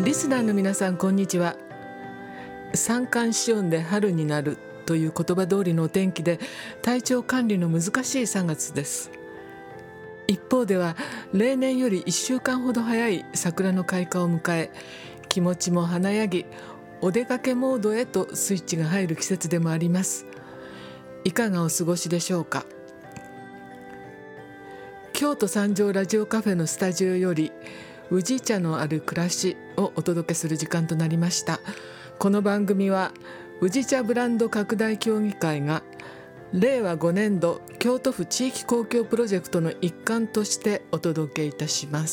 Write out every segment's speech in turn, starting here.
リスナーの皆さん、こんにちは。三寒四温で春になるという言葉通りのお天気で、体調管理の難しい3月です。一方では例年より1週間ほど早い桜の開花を迎え、気持ちも華やぎ、お出かけモードへとスイッチが入る季節でもあります。いかがお過ごしでしょうか。京都三条ラジオカフェのスタジオより宇治茶のある暮らしをお届けする時間となりました。この番組は宇治茶ブランド拡大協議会が令和5年度京都府地域公共プロジェクトの一環としてお届けいたします。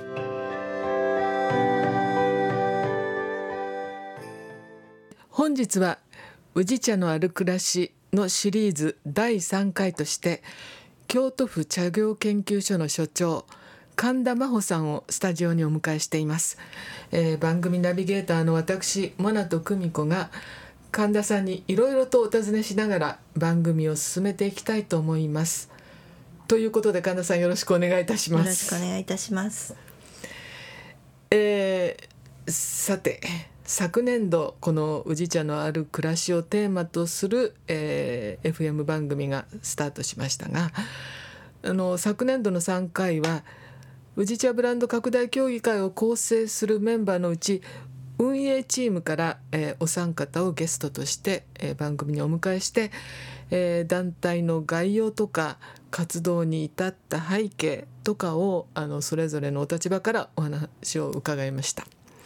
本日は宇治茶のある暮らしのシリーズ第3回として、京都府茶業研究所の所長神田真帆さんをスタジオにお迎えしています。番組ナビゲーターの私モナト久美子が神田さんにいろいろとお尋ねしながら番組を進めていきたいと思います。ということで神田さん、よろしくお願いいたします。 よろしくお願いいたします。 さて、昨年度この宇治茶のある暮らしをテーマとする、FM 番組がスタートしましたが、昨年度の3回は宇治茶ブランド拡大協議会を構成するメンバーのうち、運営チームから、お三方をゲストとして、番組にお迎えして、団体の概要とか活動に至った背景とかをそれぞれのお立場からお話を伺いました。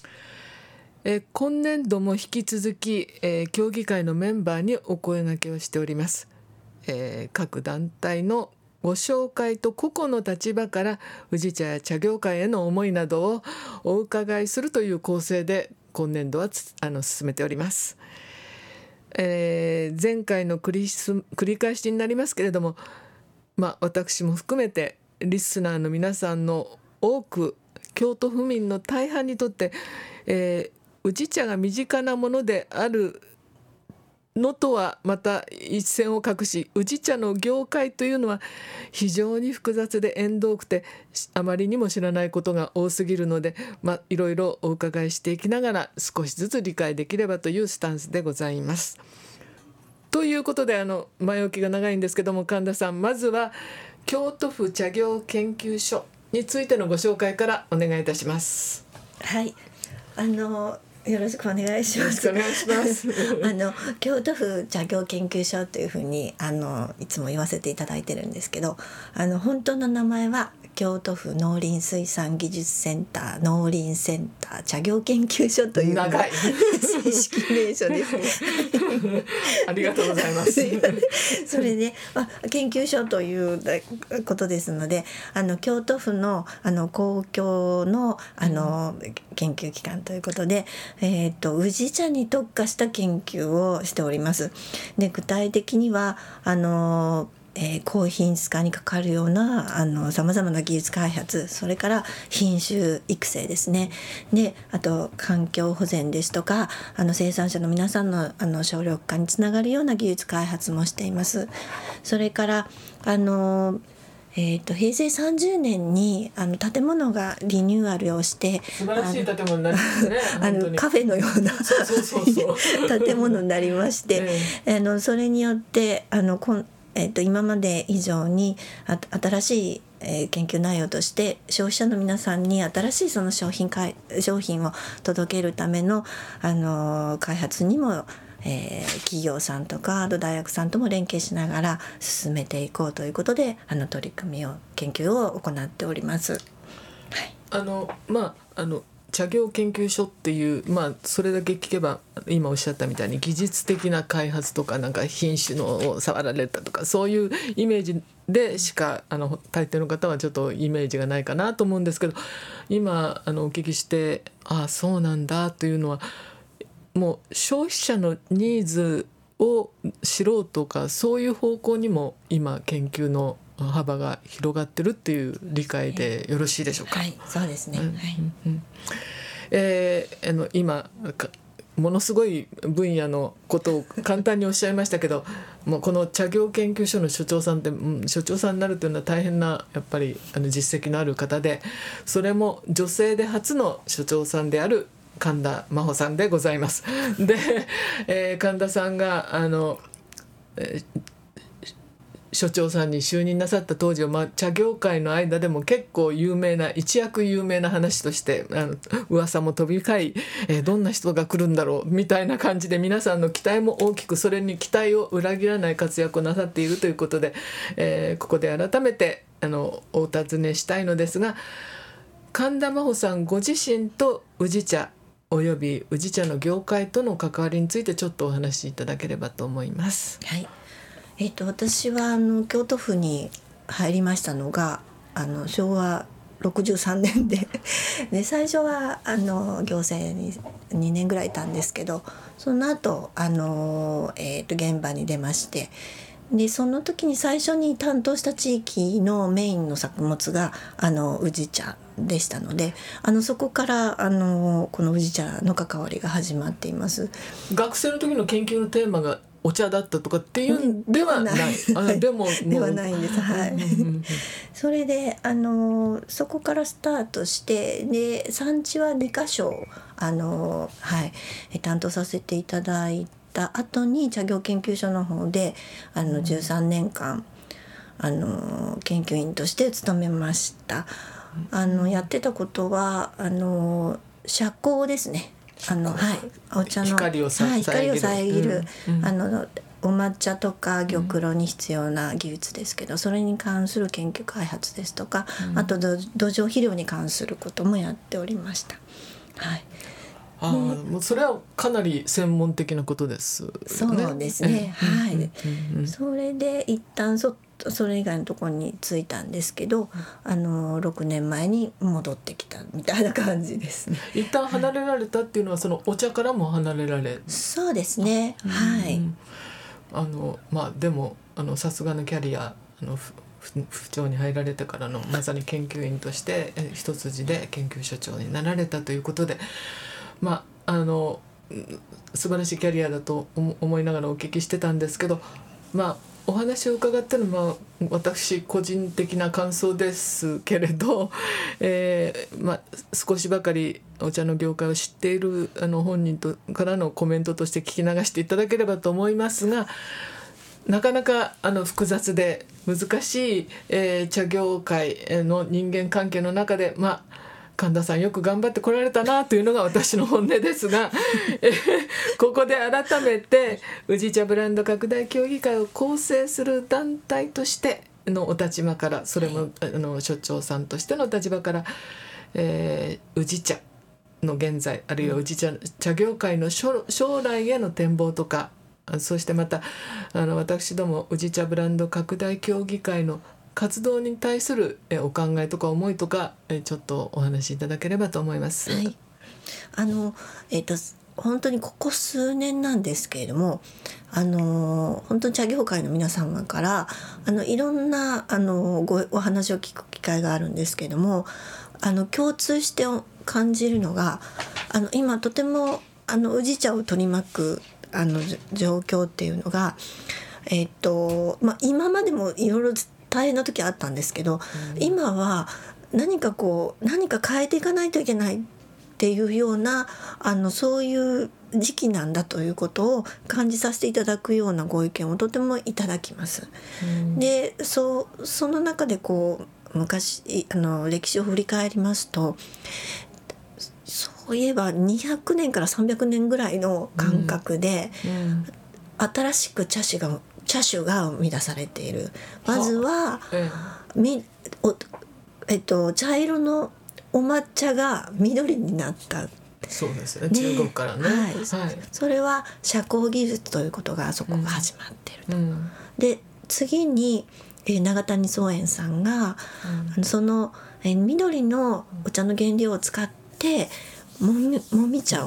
今年度も引き続き、協議会のメンバーにお声掛けをしております。各団体のご紹介と個々の立場から宇治茶や茶業界への思いなどをお伺いするという構成で今年度は進めております。前回の繰り返しになりますけれども、私も含めてリスナーの皆さんの多く、京都府民の大半にとって、宇治茶が身近なものであるのとはまた一線を画し、宇治茶の業界というのは非常に複雑で縁遠くて、あまりにも知らないことが多すぎるので、いろいろお伺いしていきながら少しずつ理解できればというスタンスでございます。ということで、前置きが長いんですけども、神田さん、まずは京都府茶業研究所についてのご紹介からお願いいたします。 はい、よろしくお願いします。 よろしくお願いします。 京都府茶業研究所というふうにいつも言わせていただいてるんですけど、本当の名前は京都府農林水産技術センター農林センター茶業研究所という長い正式名称です。 ありがとうございます。 それで、研究所ということですので、京都府の公共の研究機関ということで、宇治茶に特化した研究をしております。で、具体的には高品質化にかかるようなさまざまな技術開発、それから品種育成ですね。で、あと環境保全ですとか、生産者の皆さんの省力化につながるような技術開発もしています。それから平成30年に建物がリニューアルをして、 素晴らしい建物になりますね。 カフェのような建物になりまして、それによって今まで以上に新しい研究内容として消費者の皆さんに新しいその商品を届けるための開発にも企業さんとか大学さんとも連携しながら進めていこうということで取り組みを研究を行っております。 茶業研究所っていう、それだけ聞けば今おっしゃったみたいに技術的な開発とか、なんか品種のを触られたとか、そういうイメージでしか大抵の方はちょっとイメージがないかなと思うんですけど、今お聞きして、そうなんだというのは、もう消費者のニーズを知ろうとか、そういう方向にも今研究の幅が広がってるっていう理解でよろしいでしょうか。 はい、そうですね。 今ものすごい分野のことを簡単におっしゃいましたけどもうこの茶業研究所の所長さんって、所長さんになるというのは大変なやっぱり実績のある方で、それも女性で初の所長さんである神田真帆さんでございます。で、神田さんが所長さんに就任なさった当時は、茶業界の間でも結構一躍有名な話として噂も飛び交い、どんな人が来るんだろうみたいな感じで皆さんの期待も大きく、それに期待を裏切らない活躍をなさっているということで、ここで改めてお尋ねしたいのですが、神田真帆さんご自身と宇治茶および宇治茶の業界との関わりについてちょっとお話しいただければと思います。 はい。私は京都府に入りましたのが昭和63年でで最初は行政に2年ぐらいいたんですけど、その後現場に出まして、でその時に最初に担当した地域のメインの作物が宇治茶でしたので、そこからこの宇治茶の関わりが始まっています。 学生の時の研究のテーマがお茶だったとかっていうんではない。でもではないんです。はい。それでそこからスタートして、で産地は2カ所担当させていただいた後に茶業研究所の方で13年間研究員として勤めました。やってたことは遮光ですね。お茶の光を遮る、お抹茶とか玉露に必要な技術ですけど、それに関する研究開発ですとか、あと土壌肥料に関することもやっておりました。はい。 もうそれはかなり専門的なことですよね。 そうですね。はい。それで一旦それ以外のところに着いたんですけど、6年前に戻ってきたみたいな感じです。 一旦離れられたっていうのはそのお茶からも離れられ。 そうですね。はい。 でもさすがのキャリア府庁に入られてからのまさに研究員として一筋で研究所長になられたということで、素晴らしいキャリアだと思いながらお聞きしてたんですけど、お話を伺ってるのは私個人的な感想ですけれど、少しばかりお茶の業界を知っている本人からのコメントとして聞き流していただければと思いますが、なかなか複雑で難しい、茶業界の人間関係の中で神田さんよく頑張ってこられたなというのが私の本音ですがここで改めて宇治茶ブランド拡大協議会を構成する団体としてのお立場から、それも所長さんとしての立場から、宇治茶の現在あるいは宇治茶業界の将来への展望とか、そしてまた私ども宇治茶ブランド拡大協議会の活動に対するお考えとか思いとかちょっとお話しいただければと思います。 はい。本当にここ数年なんですけれども、本当に茶業界の皆様からいろんなお話を聞く機会があるんですけれども、共通して感じるのが今とても宇治茶を取り巻く状況っていうのが、今までもいろいろ大変な時あったんですけど、今は何か変えていかないといけないっていうようなそういう時期なんだということを感じさせていただくようなご意見をとてもいただきます。でその中で昔歴史を振り返りますと、そういえば200年から300年ぐらいの間隔で、新しく茶種が生み出されている。まずは、茶色のお抹茶が緑になった。 そうですね、中国からね。 それは遮光技術ということがそこが始まっていると。で次に永谷宗園さんが、その緑のお茶の原料を使ってもみ茶を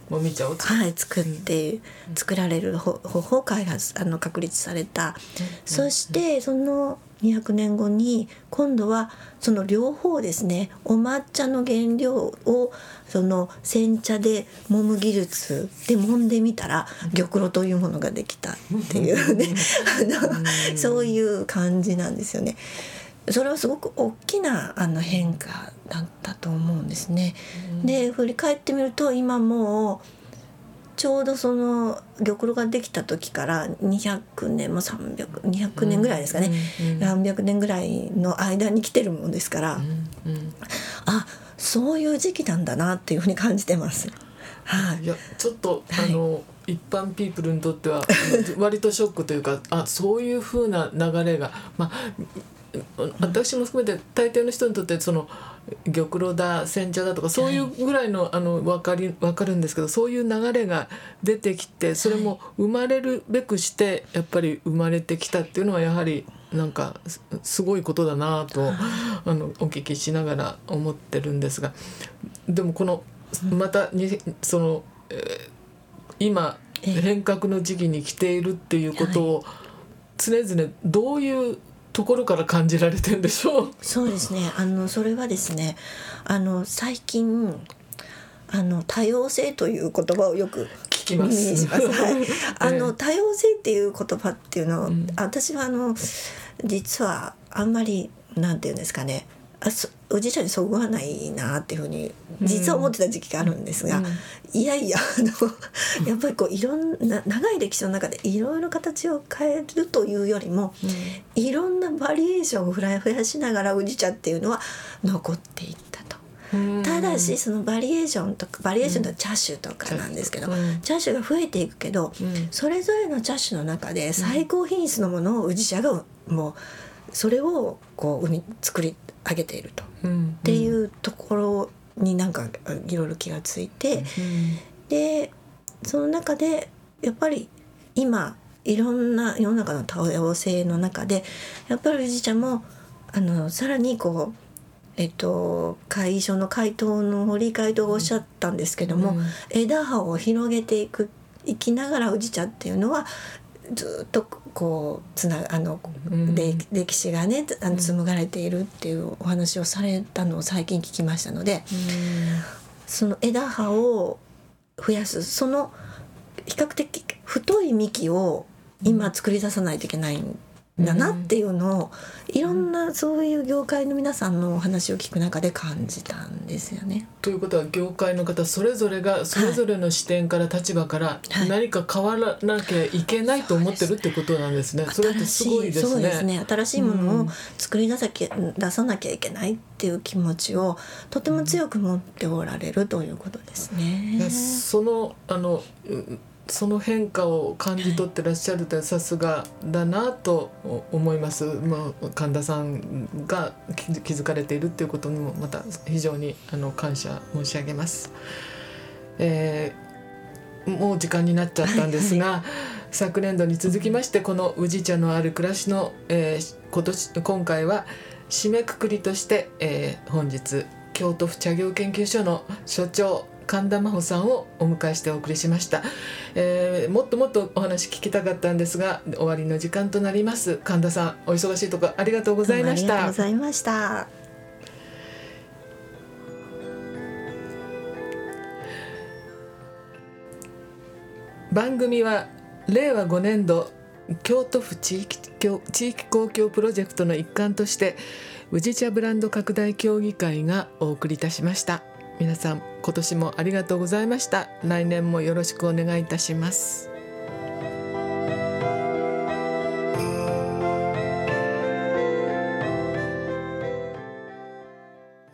もみ茶を作られる方法を開発確立された、そしてその200年後に今度はその両方ですね、お抹茶の原料をその煎茶で揉む技術で揉んでみたら玉露というものができたっていうねそういう感じなんですよね。それはすごく大きな変化だったと思うんですね。で振り返ってみると今もうちょうどその玉露ができた時から200年も200年ぐらいですかね、何百年ぐらいの間に来てるもんですから、あ、そういう時期なんだなっていうふうに感じてます。はい、 いやちょっと一般ピープルにとっては割とショックというか、そういうふうな流れが、私も含めて大抵の人にとってその玉露だ煎茶だとかそういうぐらいの分かるんですけど、そういう流れが出てきて、それも生まれるべくしてやっぱり生まれてきたっていうのはやはりなんかすごいことだなとお聞きしながら思ってるんですが、でもこのまたその、今変革の時期に来ているっていうことを常々どういうところから感じられてるんでしょう。 そうですね、それはですね、最近多様性という言葉をよく聞きます。 耳にします。多様性っていう言葉っていうのを、私は実はあんまりなんていうんですかね、おじいちゃんにそぐわないなっていうふうに実は思ってた時期があるんですが、いやいややっぱりこういろんな長い歴史の中でいろいろ形を変えるというよりも、いろんなバリエーションを増やしながら宇治茶っていうのは残っていったと。ただしそのバリエーションとは茶種とかなんですけど、茶種が増えていくけど、それぞれの茶種の中で最高品質のものを宇治茶がもうそれをこう作り上げていると、っていうところになんかいろいろ気がついて、でその中でやっぱり今いろんな世の中の多様性の中でやっぱり宇治茶もさらにこう会所の回答の堀井会頭がおっしゃったんですけども、枝葉を広げていきながら宇治茶っていうのはずっとこう歴史がね紡がれているっていうお話をされたのを最近聞きましたので、その枝葉を増やす、その比較的太い幹を今作り出さないといけないんだなっていうのを、いろんなそういう業界の皆さんのお話を聞く中で感じたんですよね。 ということは業界の方それぞれがそれぞれの視点から立場から何か変わらなきゃいけないと思ってるってことなんですね。それってすごいですね。 そうですね。新しいものを作り出さなきゃいけないっていう気持ちをとても強く持っておられるということですね。 その変化を感じ取ってらっしゃるってさすがだなと思います。神田さんが気づかれているっていうことにもまた非常に感謝申し上げます。もう時間になっちゃったんですが、昨年度に続きましてこの宇治茶のある暮らしの、今回は締めくくりとして、本日京都府茶業研究所の所長神田真帆さんをお迎えしてお送りしました。もっともっとお話聞きたかったんですが終わりの時間となります。神田さんお忙しいところありがとうございました。 ありがとうございました。 番組は令和5年度京都府地域公共プロジェクトの一環として宇治茶ブランド拡大協議会がお送りいたしました。皆さん今年もありがとうございました。来年もよろしくお願いいたします。